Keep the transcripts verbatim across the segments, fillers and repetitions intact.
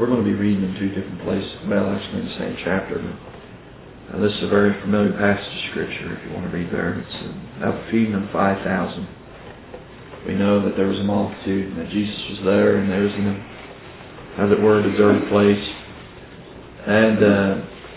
we're going to be reading in two different places. Well, actually in the same chapter. Uh, this is a very familiar passage of Scripture, if you want to read there. It's uh, about feeding of five thousand. We know that there was a multitude, and that Jesus was there, and there was in a, as it were, a deserted place. And uh,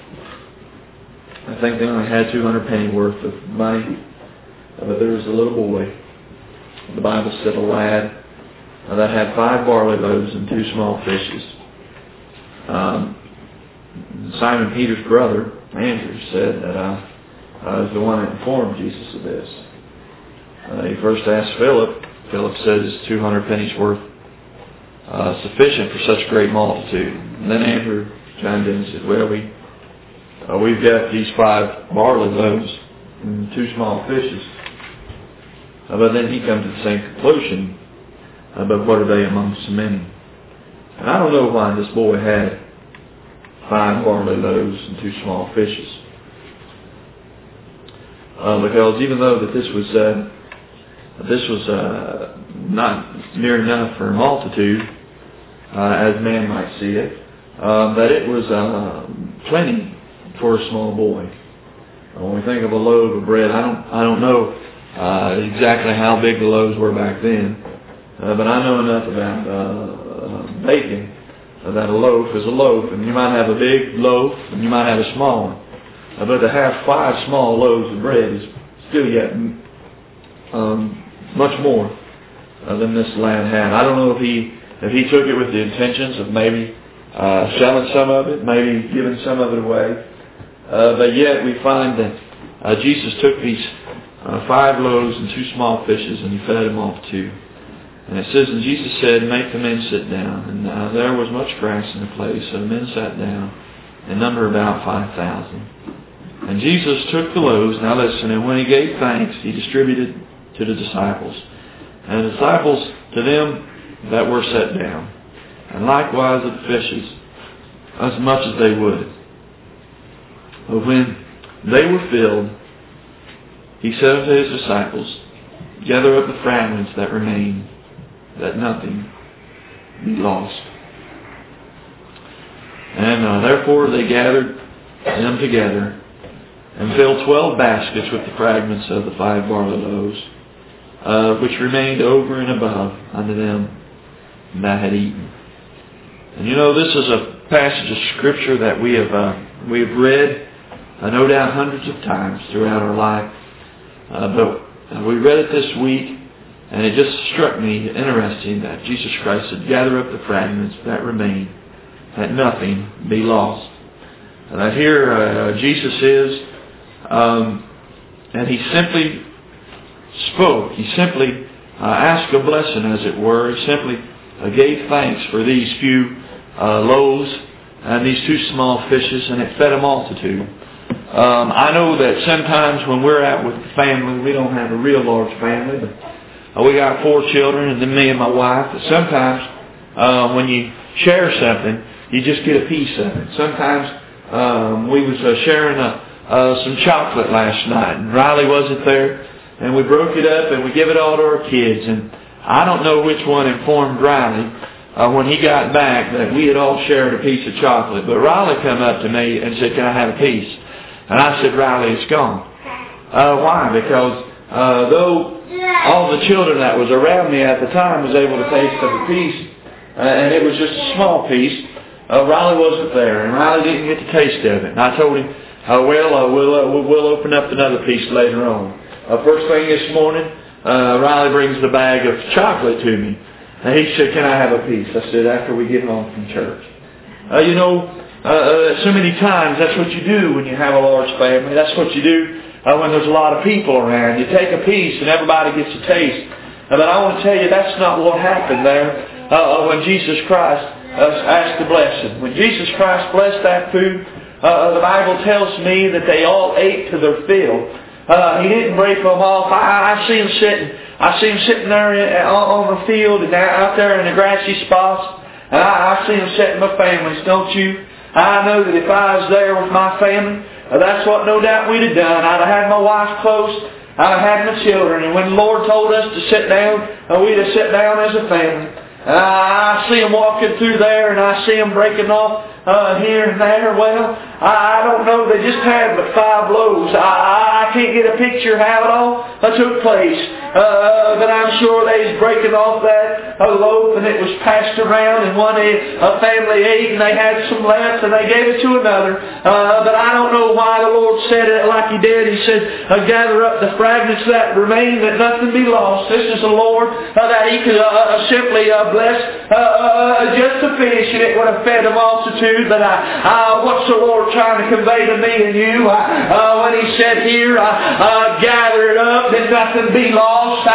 I think they only had two hundred penny worth of money. But there was a little boy, the Bible said a lad, uh, that had five barley loaves and two small fishes. Um, Simon Peter's brother, Andrew, said that I, I was the one that informed Jesus of this. Uh, he first asked Philip. Philip said, is two hundred pennies worth uh, sufficient for such a great multitude? And then Andrew chimed in and said, well, we, uh, we've got these five barley loaves and two small fishes. Uh, but then he comes to the same conclusion. Uh, but what are they among so many? And I don't know why this boy had five barley loaves and two small fishes. Uh, because even though that this was uh, this was uh, not near enough for a multitude, uh, as man might see it, uh, that it was uh, plenty for a small boy. When we think of a loaf of bread, I don't I don't know uh, exactly how big the loaves were back then, uh, but I know enough about uh, baking uh, that a loaf is a loaf, and you might have a big loaf and you might have a small one, uh, but to have five small loaves of bread is still yet um, much more uh, than this lad had. I don't know if he if he took it with the intentions of maybe uh, selling some of it, maybe giving some of it away. Uh, but yet we find that uh, Jesus took these uh, five loaves and two small fishes and he fed a multitude. And it says, and Jesus said, make the men sit down. And uh, there was much grass in the place, so the men sat down, and number about five thousand. And Jesus took the loaves, now listen, and when he gave thanks, he distributed to the disciples. And the disciples to them that were set down. And likewise of the fishes, as much as they would. But when they were filled, he said unto his disciples, gather up the fragments that remain, that nothing be lost. And uh, therefore they gathered them together, and filled twelve baskets with the fragments of the five barley loaves, uh, which remained over and above unto them that had eaten. And you know, this is a passage of Scripture that we have uh, we have read, uh, no doubt, hundreds of times throughout our life. Uh, but uh, we read it this week, and it just struck me interesting that Jesus Christ said, gather up the fragments that remain, that nothing be lost. And that here uh, Jesus is, um, and he simply spoke. He simply uh, asked a blessing, as it were. He simply uh, gave thanks for these few uh, loaves and these two small fishes, and it fed a multitude. Um, I know that sometimes when we're out with the family, we don't have a real large family, but uh, we got four children and then me and my wife. But sometimes uh, when you share something, you just get a piece of it. Sometimes um, we was uh, sharing a, uh, some chocolate last night, and Riley wasn't there, and we broke it up and we give it all to our kids. And I don't know which one informed Riley uh, when he got back that we had all shared a piece of chocolate. But Riley come up to me and said, can I have a piece? And I said, Riley, it's gone. Uh, why? Because uh, though all the children that was around me at the time was able to taste of a piece, uh, and it was just a small piece, uh, Riley wasn't there, and Riley didn't get the taste of it. And I told him, uh, well, uh, we'll, uh, we'll open up another piece later on. Uh, first thing this morning, uh, Riley brings the bag of chocolate to me. And he said, can I have a piece? I said, after we get home from church. Uh, you know, Uh, uh, so many times that's what you do when you have a large family. That's what you do uh, when there's a lot of people around. You take a piece and everybody gets a taste. Uh, but I want to tell you that's not what happened there uh, when Jesus Christ uh, asked the blessing. When Jesus Christ blessed that food, uh, the Bible tells me that they all ate to their fill. Uh, he didn't break them off. I, I see them sitting. I see them sitting there in, on, on the field and out there in the grassy spots. And I, I see them sitting with families, don't you? I know that if I was there with my family, uh, that's what no doubt we'd have done. I'd have had my wife close. I'd have had my children. And when the Lord told us to sit down, uh, we'd have sat down as a family. Uh, I see them walking through there, and I see them breaking off uh, here and there. Well, I, I don't know. They just had but five loaves. I, I can't get a picture how it all uh, took place. Uh, but I'm sure they was breaking off that uh, loaf, and it was passed around, and one a family ate, and they had some left, and they gave it to another. Uh, but I don't know why the Lord said it like He did. He said, uh, gather up the fragments that remain, that nothing be lost. This is the Lord uh, that He could uh, simply uh, bless uh, uh, just a fish, and it would have fed a multitude. But uh, uh, what's the Lord trying to convey to me and you uh, uh, when He said here, uh, uh, gather it up, that nothing be lost? Uh,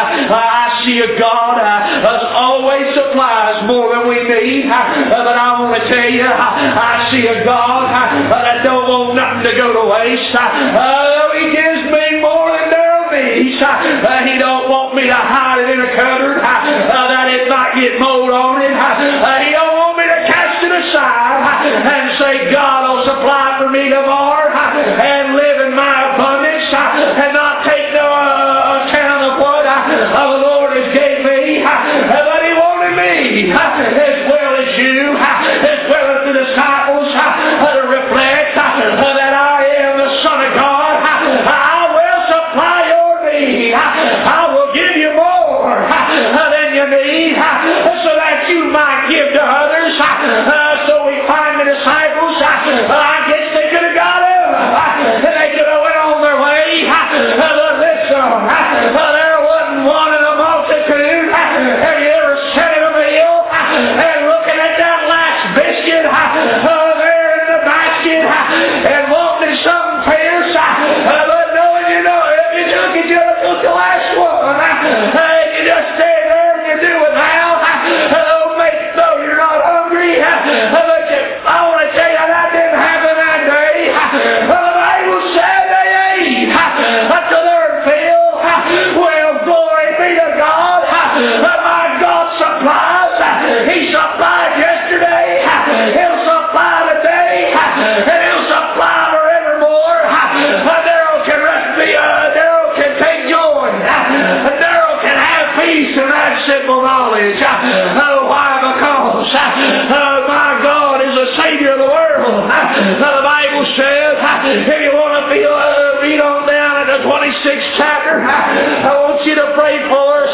I see a God uh, that always supplies more than we need. Uh, but I want to tell you, uh, I see a God uh, that don't want nothing to go to waste. Uh, uh, he gives me more than Daryl needs. Uh, he don't want me to hide it in a cupboard uh, uh, that it might get mold on it. Uh, uh, he don't want me to cast it aside uh, and say, God will supply for me tomorrow uh, and live in my abundance uh, and not take no uh, account of what uh, the Lord has gave me. Uh, but He wanted me uh, as well as you, uh, as well as the disciples uh, to reflect uh, that I am the Son of God. Uh, I will supply your need. Uh, I will give you more uh, than you need uh, so that you might give to others. Uh, so we find the disciples, uh, I guess they could have got up uh, and they could have went on their way. Uh, but listen, uh, there wasn't one in a multitude. Uh, have you ever sat in a meal uh, and looking at that last biscuit uh, uh, there in the basket uh, and wanting something fierce, uh, but knowing you know if you took it, you took the last one. Uh, you just stay there and you do it now. Uh, don't make though you're not hungry. Uh, but you, I want to tell you that didn't happen that day. Uh, the Bible said they ate uh, until they were filled. Uh, well, glory be to God. Uh, my God supplies. Uh, he supplied yesterday. Uh, he'll supply today. Uh, and He'll supply forevermore. Uh, Daryl can rest me. Uh, Daryl can take joy. Uh, Daryl can have peace and that simple knowledge. Uh, why? Because uh, my God is the Savior of the world. Uh, the Bible says, uh, if you want to feel, uh, read on down at the twenty-sixth chapter, uh, I want you to pray for us.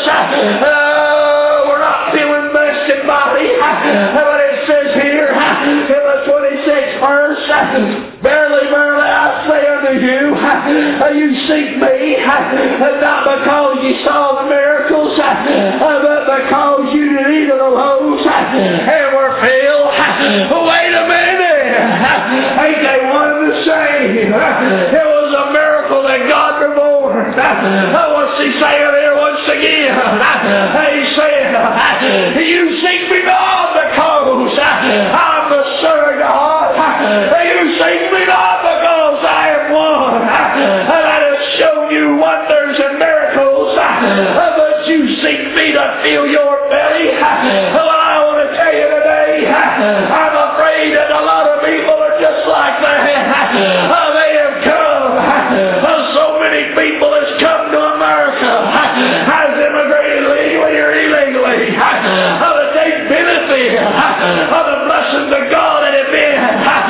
Uh, we're not feeling blessed in body. Uh, but it says here uh, in the twenty-sixth verse, uh, verily, verily, I say unto you, uh, you seek me, uh, not because you saw the miracles, uh, but because you did eat of the loaves uh, and were filled. Uh, wait a minute. Uh, ain't they one and the same? Uh, it was a miracle that God performed. Uh, what's He saying there once again? Uh, he said, uh, you seek me not because uh, I'm the Son of God. Uh, you seek me not because I am one uh, that has shown you wonders and miracles, uh, but you seek me to fill your belly. Uh, well, I want to tell you today, uh, I'm afraid that a lot of people are just like that. Uh, they have come. Uh, so many people has come to America, uh, has immigrated legally or illegally, uh, that they benefit uh, of the blessings of God that have been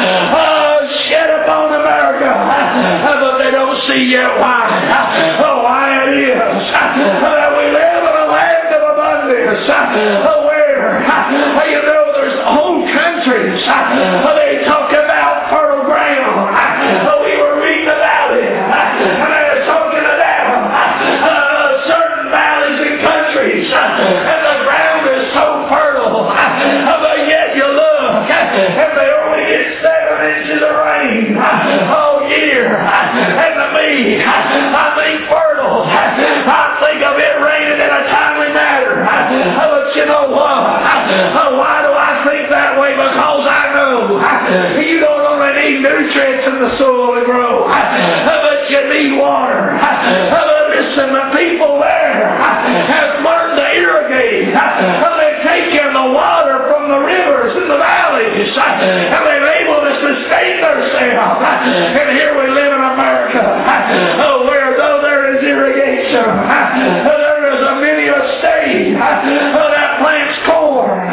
uh, shed upon America, uh, but they don't see yet why. Uh, why it is uh, that we live in a land of abundance, uh, where uh, you know there's whole countries uh, they talk about fertile ground. Uh, we were reading about it, uh, and they were talking about uh, certain valleys and countries, uh, and the ground is so fertile, uh, but yet you look, uh, and they only get seven inches of rain uh, all year. Uh, and to me, uh, I think fertile, uh, I think of it raining in a timely manner. Uh, but you know what? Uh, why do I think that way? Because I know uh, you don't only need nutrients in the soil to grow, uh, but you need water. Uh, but listen, the people there uh, have learned to irrigate. Uh, they've taken the water from the rivers and the valleys, uh, and they've able to sustain themselves. Uh, and here we live in America, uh, where though there is irrigation, uh, there is a many a state uh, that plants corn,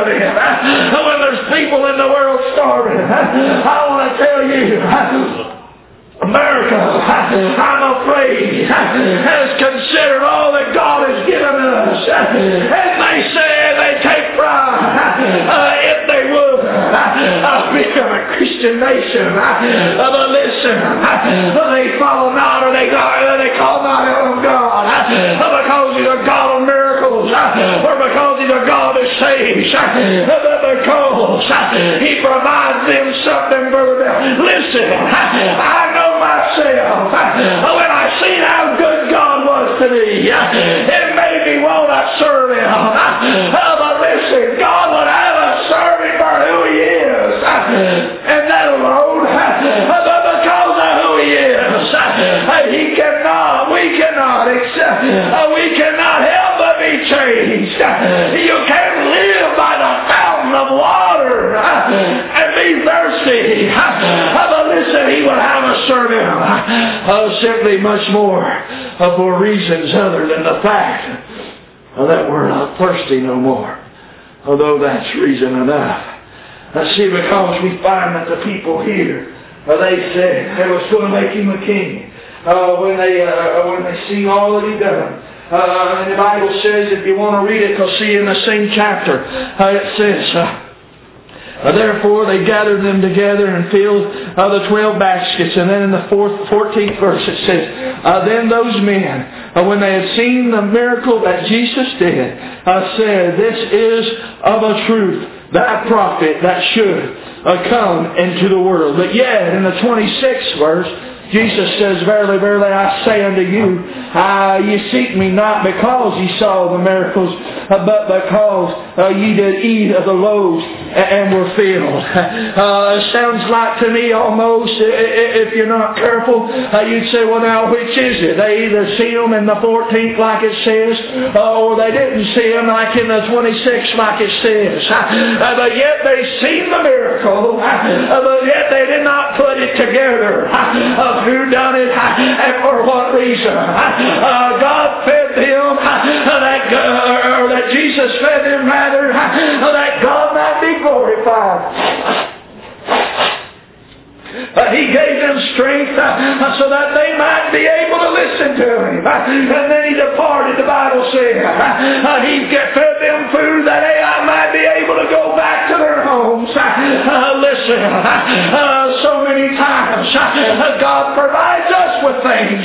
in. When there's people in the world starving, I want to tell you, America, I'm afraid, has considered all that God has given us. And they say they take pride uh, if they would uh, become a Christian nation. Uh, but listen, uh, they follow not or they, uh, they call not on God uh, because He's a God of miracles uh, or because He's a God that saves, uh, but because uh, He provides them something for them. Listen, I know myself, when I seen how good God was to me, it made me want to serve Him. But listen, God would have us serve Him for who He is, and that alone, but because of who He is, He cannot, we cannot accept, we cannot help but be changed. You can't live by the fountain of water and be thirsty. But listen, He would have us serve Him uh, simply much more uh, for reasons other than the fact uh, that we're not thirsty no more. Although that's reason enough. I see, because we find that the people here, uh, they said they was going to make Him a king uh, when they uh, when they see all that He done. Uh, and the Bible says, if you want to read it, you'll see in the same chapter, uh, it says, uh, Uh, therefore they gathered them together and filled uh, the twelve baskets. And then in the fourth, fourteenth verse it says, uh, then those men, uh, when they had seen the miracle that Jesus did, uh, said, this is of a truth that prophet that should uh, come into the world. But yet in the twenty-sixth verse, Jesus says, verily, verily, I say unto you, uh, ye seek me not because ye saw the miracles, uh, but because uh, ye did eat of the loaves and were filled. Uh, it sounds like to me almost, if you're not careful, uh, you'd say, well now, which is it? They either see them in the fourteenth like it says, uh, or they didn't see them like in the twenty-sixth like it says. Uh, but yet they seen the miracle, uh, but yet they did not put it together. Uh, who done it and for what reason. Uh, God fed them, uh, that, uh, or that Jesus fed them rather, uh, that God might be glorified. Uh, he gave them strength uh, so that they might be able to listen to Him. Uh, and then He departed, the Bible said. Uh, he fed them food that they might be able to go back to their homes. Uh, listen, uh, so many times uh, God provides us with things.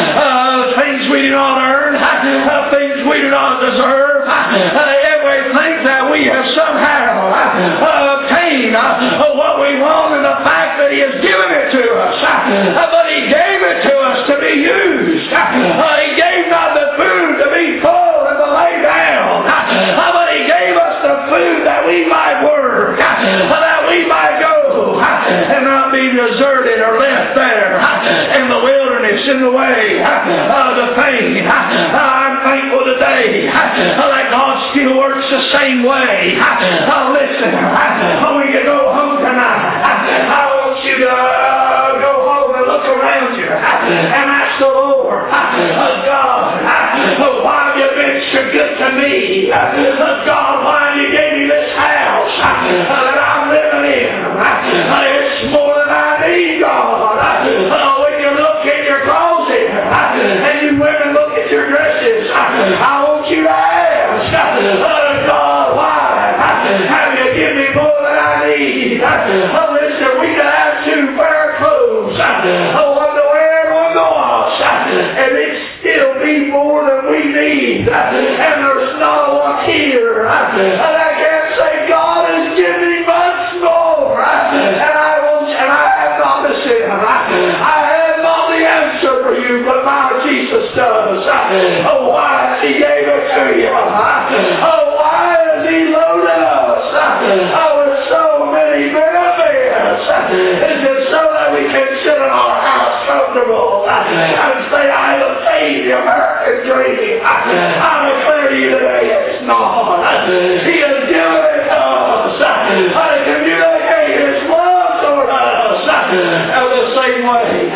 Uh, things we do not earn. Uh, things we do not deserve. Uh, everything that we have somehow uh, obtained uh, what we want, and the fact that He has given it to us. Uh, but He gave it to us to be used. Uh, he gave not the food to be full and to lay down. Uh, but He gave us the food that we might work. Uh, that we might go uh, and not be deserted or left there uh, in the wilderness, in the way of the pain. Uh, I'm thankful today uh, that God still works the same way. Uh, listen, uh, when you go home tonight, uh, I want you to uh, go home and look around you uh, and ask the Lord, uh, God, uh, why have you been so good to me? Uh, God, why have you gave me this house uh, that I'm living in? Uh, it's more than I need, God. Uh, when you look in your closet uh, and you women look at your dresses, uh, I want you to ask, uh, God, why have you given me more than I need? Uh, listen, we can have two pair of clothes, uh, one to wear and one to wash, uh, and it still be more than we need. Uh, and there's not one here uh, that can say God has given me much more. Uh, and I won't, and I have not the sin. Uh, I have not the answer for you, but my Jesus does. Uh, oh, why has He gave it to you? Uh, oh, why has He loaded us uh, oh, with so many benefits? Uh, is it so that we can sit in our house comfortable uh, and say, I have attained the American dream? Uh, I declare to you today, it's not. Uh, he has given it to us. Uh, I communicate His love toward us uh, the same way. Uh,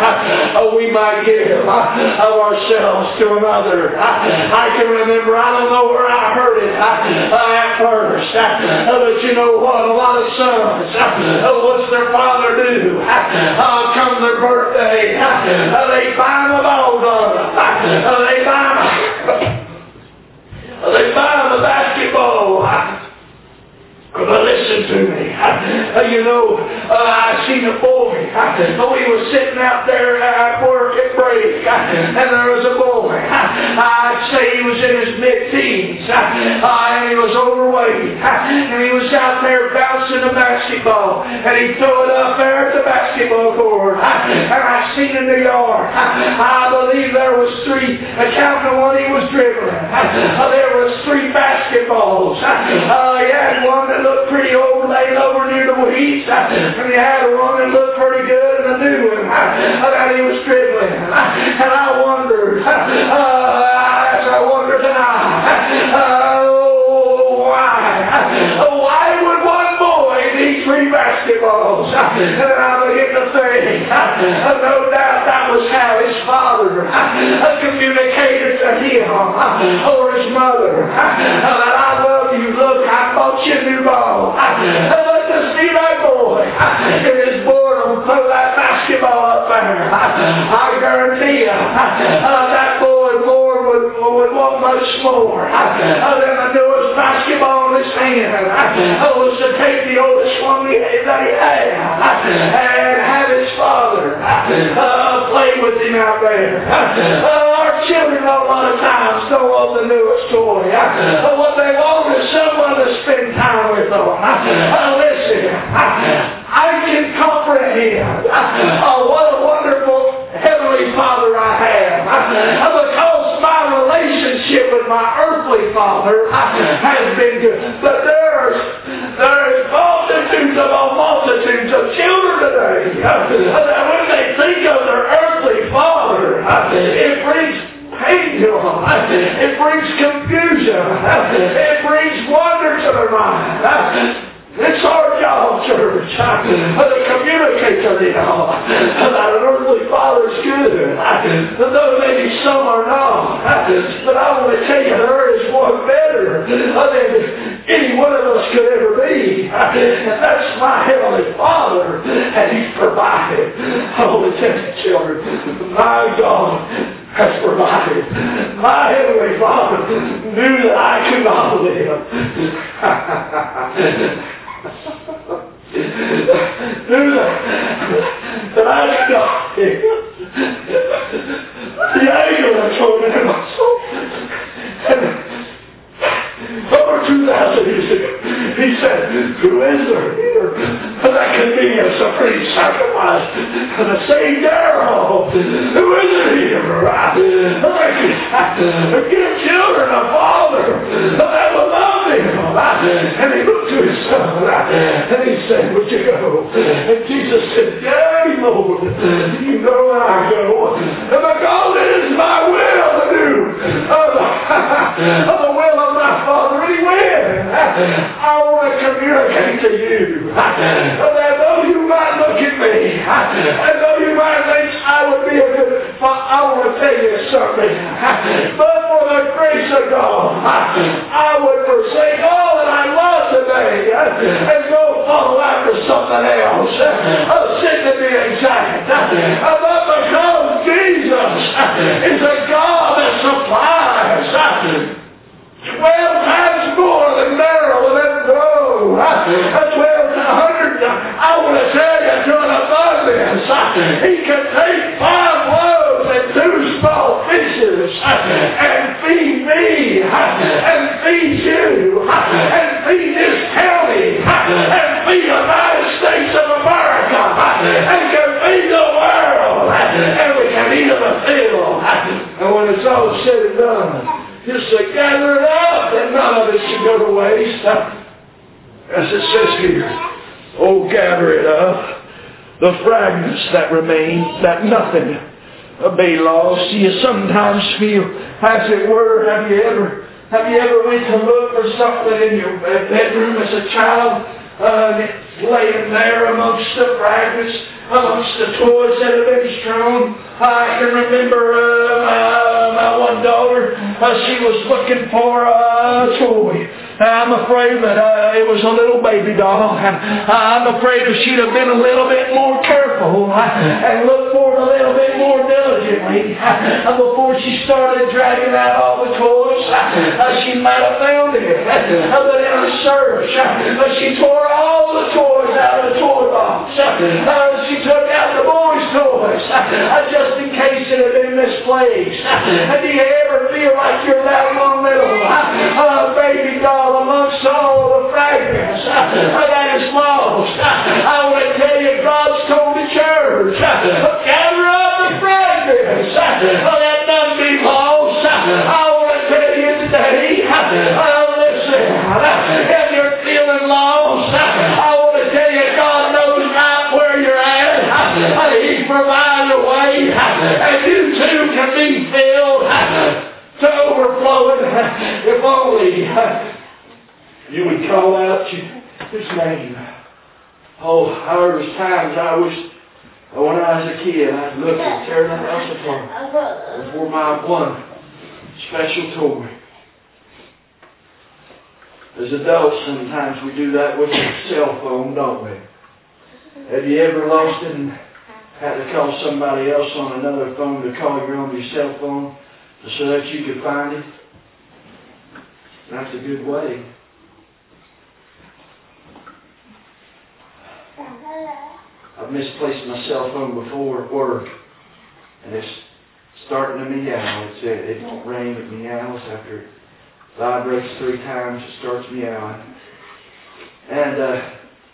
oh, we might give uh, of ourselves to another. I, I can remember, I don't know where I heard it uh, at first, uh, but you know what? A lot of sons, uh, what's their father do? Uh, come their birthday, uh, they buy them a ball gun. Uh, they buy them, uh, they buy them a basketball. But listen to me. Uh, you know, uh, I seen a boy. Uh, we were sitting out there at work at break, uh, and there was a boy. Uh, I'd say he was in his mid-teens, uh, and he was overweight. Uh, and he was out there bouncing a basketball, and he'd throw it up there at the basketball court. Uh, and I seen in the yard. Uh, I believe there was three, uh, counting the one he was dribbling. Uh, there was three basketballs. Uh, he had one that looked pretty old, laid over near the weeds, and he had one that looked pretty good, and a new one that he was dribbling. And I wondered, uh, as I wonder tonight, uh, why? Why would one boy need three basketballs? And I begin to think, no doubt that was how his father communicated to him, or his mother, that I love you, look, I bought you a new ball. And let us see that boy in his boredom throw that basketball up there. I guarantee you, uh, that boy more would, would want much more uh, than the newest basketball in his hand. Uh, was to take the oldest one that he had and have his father uh, play with him out there. Uh, our children a lot of times don't want the newest toy. Uh, what they want is someone to spend time with them. Uh, listen, I can comprehend uh, what a wonderful Heavenly Father I have. Uh, because my relationship with my earthly Father uh, has been good. But there's, there's multitudes of multitudes of children today uh, that when they think of their earthly Father, uh, it brings pain to them. It brings confusion. It brings wonder to their mind. It's our job, church, to communicate to them that an earthly Father's good. Though maybe some are not. But I want to tell you, there is one better than any one of us could ever be. And that's my Heavenly Father. And He's provided. I want to tell you, children, my God has provided. My Heavenly Father knew that I could not live. knew that, that I could not live. The anger that tormented in my soul. And over two thousand years ago, He said, who is there here that can be a supreme sacrifice to save their home? Who is it here? To give children a father that will love them. And He looked to His Son and He said, would you go? And Jesus said, yea, Lord, you know where I go. And because it is my will to do of the, of the will of my Father, and He will. I want to communicate to you that though you might look at me, and though you might think I would be a good father, I want to tell you something. But for the grace of God, I would forsake all that I love today and go follow after something else. I'm sick to be exact. But because Jesus is a God that supplies twelve times more than Merrill will ever grow. Twelve to a hundred. I want to tell you to an abundance. He can take five loaves and two small fishes and feed me and feed you and feed this county and feed the United States of America and can feed the world and we can eat of the field. And when it's all said and done, just to gather it up, and none of it should go to waste. As it says here, oh, gather it up, the fragments that remain, that nothing be lost. You sometimes feel, as it were, have you ever, have you ever went to look for something in your bedroom as a child? uh, laying there amongst the fragments, amongst the toys that have been strewn. I can remember uh, my, my one daughter, uh, she was looking for a toy. I'm afraid that uh, it was a little baby doll. And I'm afraid if she'd have been a little bit more careful uh, and looked for it a little bit more diligently uh, before she started dragging out all the toys, uh, she might have found it. Uh, but in her search, uh, she tore all the toys out of the toy box. Uh, she took out the boys' toys uh, just in case it had been misplaced. Uh, do you ever feel like you're that one little uh, baby doll amongst all the fragments uh, that is lost? I want to tell you, God's told the church, uh, gather up the fragments uh, that done be lost. I want to tell you today, uh, listen, if you're feeling lost, I want to tell you, God knows right where you're at. He provides a way, and you too can be filled to overflowing if only you would call out His name. Oh, there was times I wish, when I was a kid, I'd look and tear the house apart for my one special toy. As adults, sometimes we do that with a cell phone, don't we? Have you ever lost it and had to call somebody else on another phone to call you on your cell phone so that you could find it? That's a good way. I've misplaced my cell phone before at work, and it's starting to meow. It's, it, it don't ring, it meows. After it vibrates three times, it starts meowing. And uh,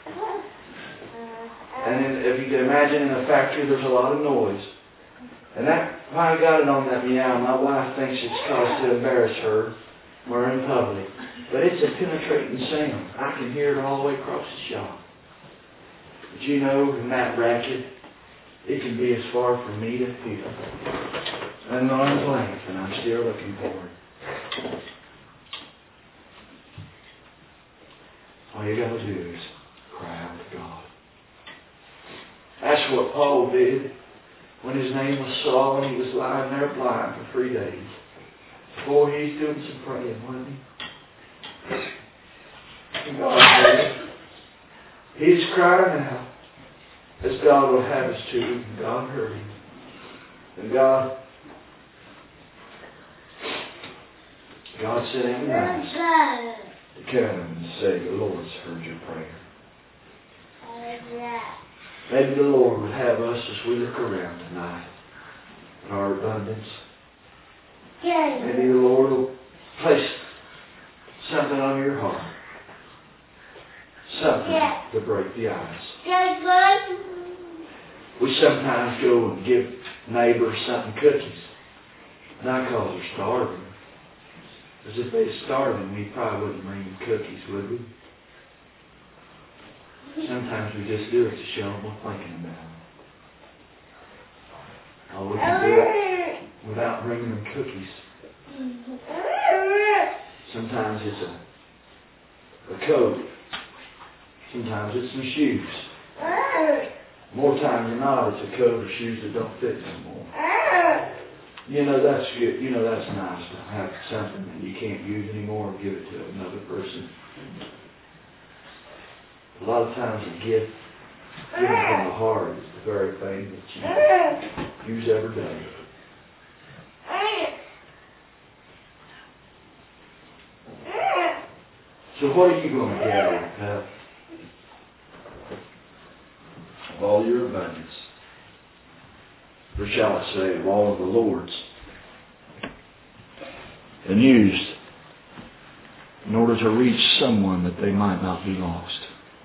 and then if you can imagine in a factory, there's a lot of noise. And that, if I got it on that meow, my wife thinks it's caused to embarrass her when we're in public. But it's a penetrating sound. I can hear it all the way across the shop. But you know, in that racket, it can be as far from me to here. An arm's length, and I'm still looking for it. All you got to do is cry out to God. That's what Paul did when his name was Saul and he was lying there blind for three days. Boy, he's doing some praying, wasn't he? And God heard him. He's crying out as God will have us to, and God heard him. And God, God said, Ananias, to come and say, the Lord's heard your prayer. Maybe the Lord would have us as we look around tonight in our abundance. Maybe the Lord will place something on your heart. Something to break the ice. We sometimes go and give neighbors something cookies. Not because they're starving. Because if they're starving, we probably wouldn't bring them cookies, would we? Sometimes we just do it to show them we're thinking about them. Oh, we can do it without bringing them cookies. Sometimes it's a, a coat. Sometimes it's some shoes. More times than not, it's a coat or shoes that don't fit anymore. You know, that's good. You know, that's nice to have something that you can't use anymore and give it to another person. A lot of times a gift given from the heart is the very thing that you use every day. So what are you going to gather, Pat? Of all your abundance. Or shall I say, of all of the Lord's. And used in order to reach someone that they might not be lost.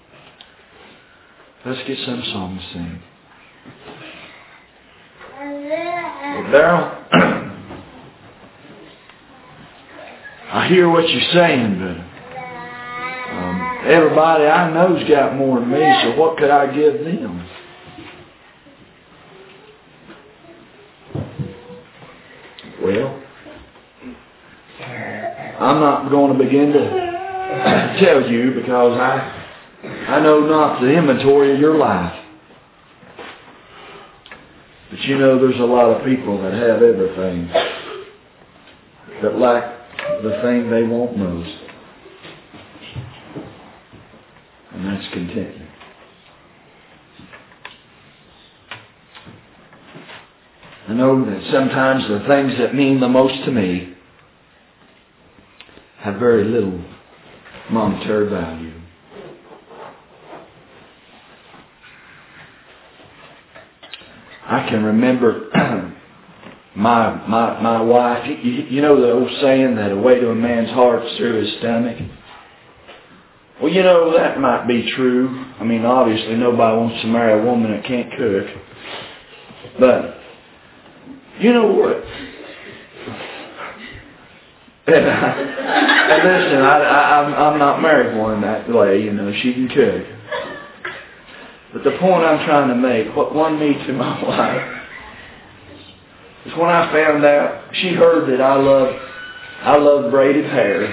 Let's get some song to sing. Well, Darrell, I hear what you're saying, but um, everybody I know's got more than me, so what could I give them? Well, I'm not going to begin to tell you because I I know not the inventory of your life. But you know there's a lot of people that have everything that lack the thing they want most. And that's contentment. I know that sometimes the things that mean the most to me have very little monetary value. I can remember my my my wife. You, you know the old saying that a way to a man's heart is through his stomach. Well, you know that might be true. I mean, obviously nobody wants to marry a woman that can't cook. But you know what? And, and listen, I, I, I'm I'm not married one that way. You know, she can cook. But the point I'm trying to make, what won me to my wife, is when I found out, she heard that I love, I love braided hair.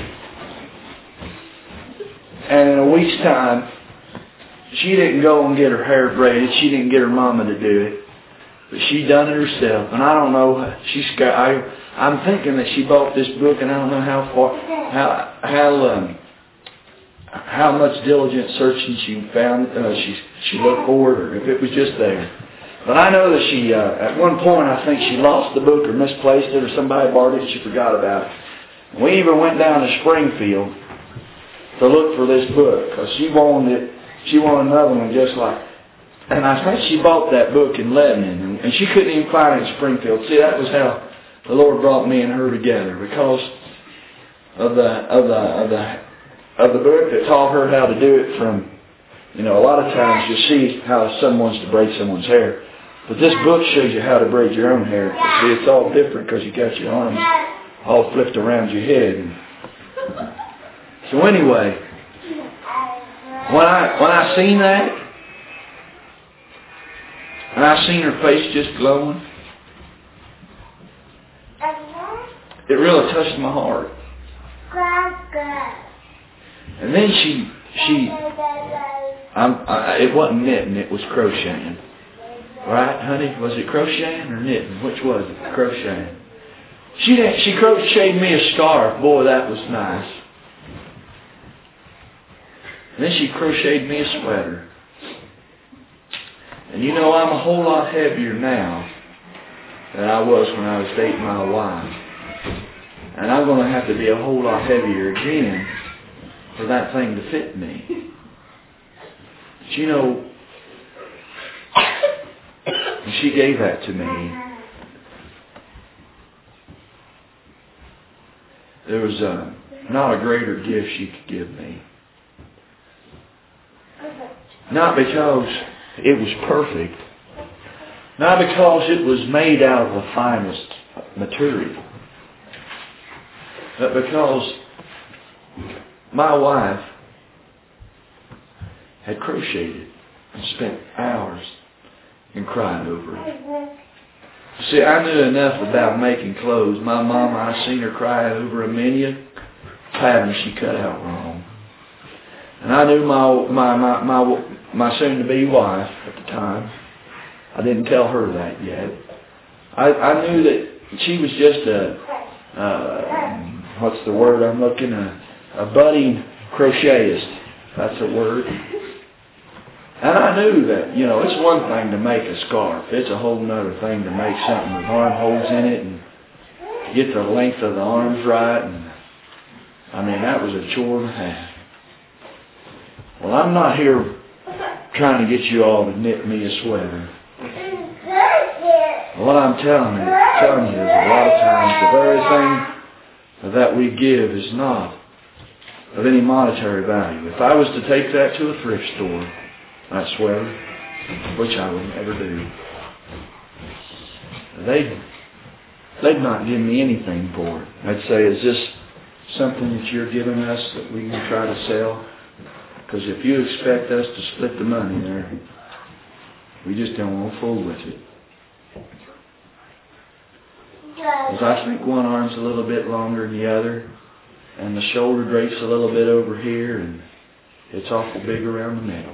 And in a week's time, she didn't go and get her hair braided. She didn't get her mama to do it. But she done it herself. And I don't know, she's got, I, I'm thinking that she bought this book, and I don't know how far, how, how, um, how much diligent searching she found, uh, she she looked for it, or if it was just there. But I know that she, uh, at one point, I think she lost the book or misplaced it, or somebody borrowed it and she forgot about it. We even went down to Springfield to look for this book, because she wanted it, she wanted another one just like, and I think she bought that book in Lebanon, and, and she couldn't even find it in Springfield. See, that was how the Lord brought me and her together, because of the, of the, of the, of the book that taught her how to do it from, you know, a lot of times you see how someone's to braid someone's hair. But this book shows you how to braid your own hair. See, it's all different because you got your arms all flipped around your head. So anyway, when I when I seen that, and I seen her face just glowing, it really touched my heart. And then she, she, I'm, I, it wasn't knitting, it was crocheting. Right, honey? Was it crocheting or knitting? Which was it? Crocheting. She she crocheted me a scarf. Boy, that was nice. And then she crocheted me a sweater. And you know, I'm a whole lot heavier now than I was when I was dating my wife. And I'm going to have to be a whole lot heavier again for that thing to fit me. But you know, when she gave that to me, there was a, not a greater gift she could give me. Not because it was perfect, not because it was made out of the finest material, but because my wife had crocheted and spent hours and cried over it. See, I knew enough about making clothes. My mama, I seen her cry over a many a pattern she cut out wrong. And I knew my my my my, my soon-to-be wife at the time. I didn't tell her that yet. I, I knew that she was just a, uh, what's the word I'm looking at? A budding crochetist. That's a word. And I knew that, you know, it's one thing to make a scarf. It's a whole other thing to make something with armholes in it and get the length of the arms right. And I mean, that was a chore and a half. Well, I'm not here trying to get you all to knit me a sweater. What I'm telling you, telling you is a lot of times the very thing that we give is not of any monetary value. If I was to take that to a thrift store, that sweater, which I would never do, they'd, they'd not give me anything for it. They'd say, is this something that you're giving us that we can try to sell? Because if you expect us to split the money there, we just don't want to fool with it. Because I think one arm's a little bit longer than the other, and the shoulder drapes a little bit over here, and It's awful big around the middle.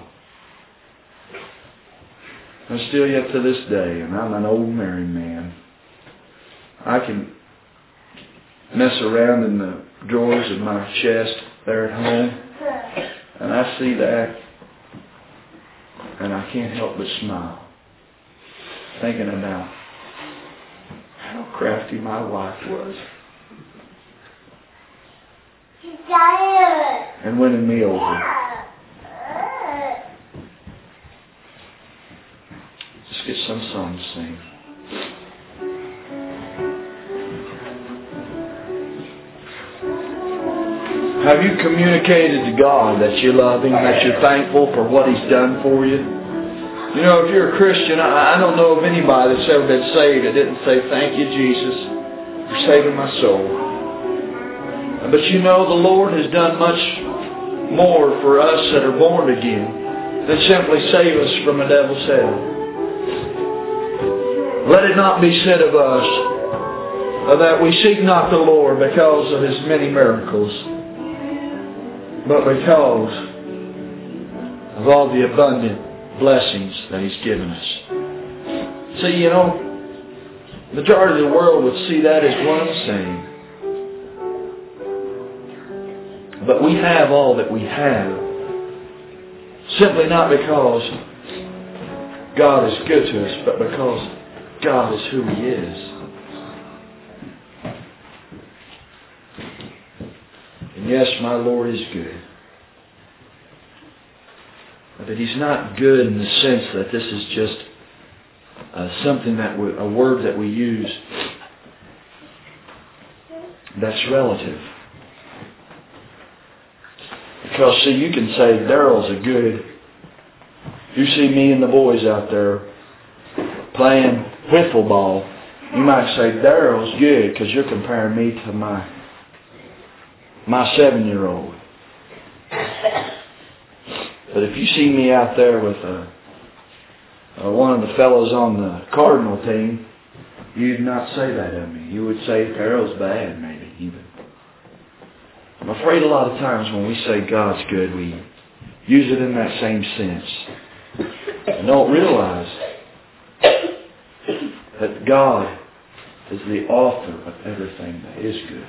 And still yet to this day, and I'm an old married man, I can mess around in the drawers of my chest there at home, and I see that, and I can't help but smile, thinking about how crafty my wife was, and winning me over. Let's get some song to sing. Have you communicated to God that you love Him, that you're thankful for what He's done for you? You know, if you're a Christian, I, I don't know of anybody that's ever been saved that didn't say, thank you, Jesus, for saving my soul. But you know, the Lord has done much more for us that are born again than simply save us from a devil's hell. Let it not be said of us uh, that we seek not the Lord because of His many miracles, but because of all the abundant blessings that He's given us. See, you know, the majority of the world would see that as one and the same. But we have all that we have simply not because God is good to us, but because God is who He is. And yes, my Lord is good. But He's not good in the sense that this is just uh, something that we, a word that we use that's relative. Because, see, you can say Daryl's a good. You see me and the boys out there playing wiffle ball. You might say Daryl's good because you're comparing me to my my seven-year-old. But if you see me out there with a, a, one of the fellows on the Cardinal team, you'd not say that of me. You would say Daryl's bad, maybe even. I'm afraid a lot of times when we say God's good, we use it in that same sense. And don't realize that God is the author of everything that is good.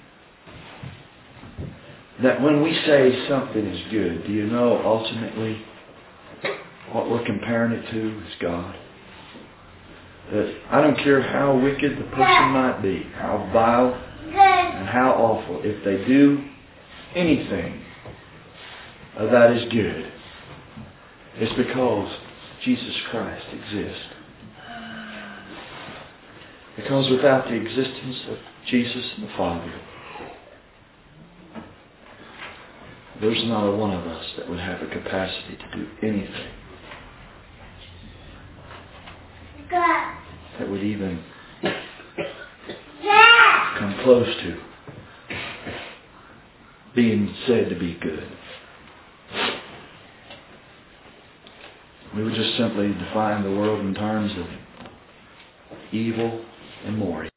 That when we say something is good, do you know ultimately what we're comparing it to is God? That I don't care how wicked the person might be, how vile and how awful, if they do anything that is good, it's because Jesus Christ exists. Because without the existence of Jesus and the Father, there's not a one of us that would have a capacity to do anything that would even come close to being said to be good. We would just simply define the world in terms of evil and more